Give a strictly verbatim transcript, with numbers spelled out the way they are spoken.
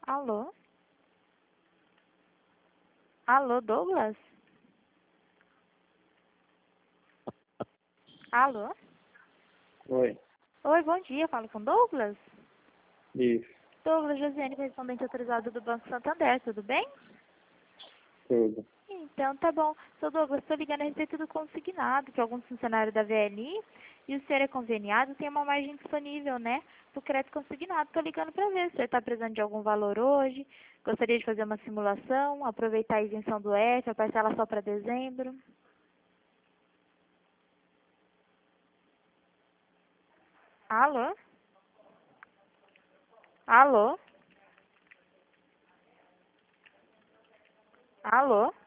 Alô? Alô, Douglas? Alô? Oi, Oi, bom dia. Falo com Douglas? isso, Douglas Josiane, correspondente autorizado do Banco Santander, tudo bem? tudo. Então, tá bom. Sou Douglas, estou ligando a respeito do consignado, que alguns funcionários da V L I e o senhor é conveniado, tem uma margem disponível, né? Pro crédito consignado. Estou ligando para ver se o senhor está precisando de algum valor hoje. Gostaria de fazer uma simulação, aproveitar a isenção do F, a parcela só para dezembro. Alô? Alô? Alô?